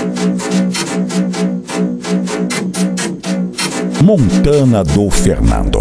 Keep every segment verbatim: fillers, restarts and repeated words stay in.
Montana do Fernando.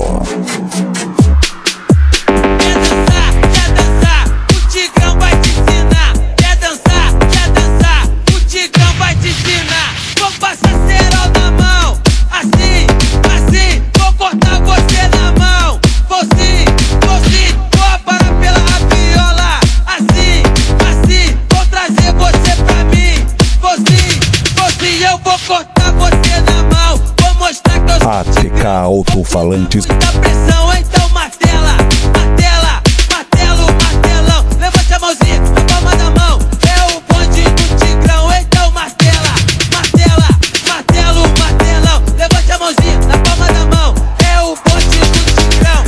A T K Alto-Falantes. Muita pressão, então martela, martela, martelo, martelão. Levante a mãozinha na palma da mão. É o bonde do Tigrão, então martela, martela, martelo, martelão. Levante a mãozinha na palma da mão. É o bonde do Tigrão.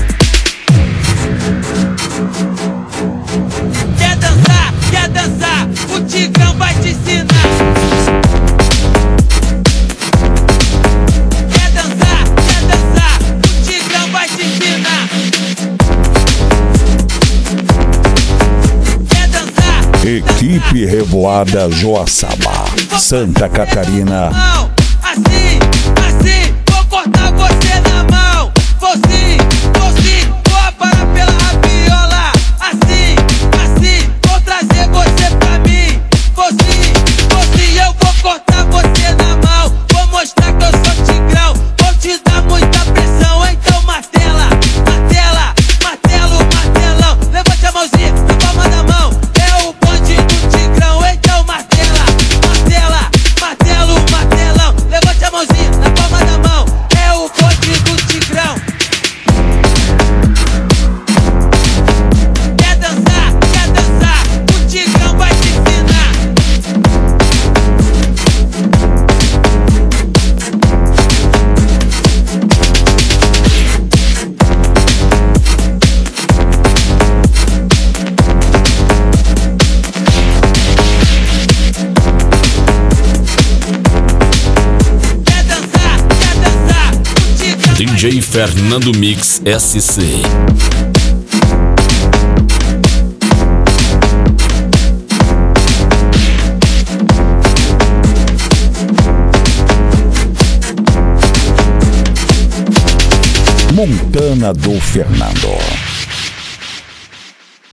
Quer dançar, quer dançar, o Tigrão vai te ensinar. Equipe Revoada Joaçaba, Santa Catarina. Assim, assim, vou cortar você na mão. Vou sim, vou sim, vou aparar pela rabiola. Assim, assim, vou trazer você pra mim. Vou sim, vou sim, eu vou cortar você na mão. Vou mostrar que eu sou Tigrão. Vou te dar muita pressão, então martela, martela, martelo, martelão. Levante a mãozinha na palma da mão. É o bonde do Tigrão, então martela, martela, martelo, martelão. Levante a mãozinha na palma da mão. É o bonde do Tigrão. Quer dançar, quer dançar, o Tigrão vai te ensinar. Quer dançar, quer dançar, o Tigrão. D J Fernando Mix S C. Montana do Fernando.